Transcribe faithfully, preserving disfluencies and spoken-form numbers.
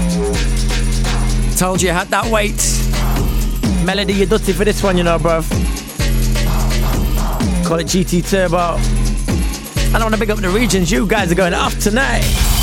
Told you I had that weight. Melody, you're dirty for this one, you know, bruv. Call it G T Turbo. I don't want to pick up the regions. You guys are going off tonight.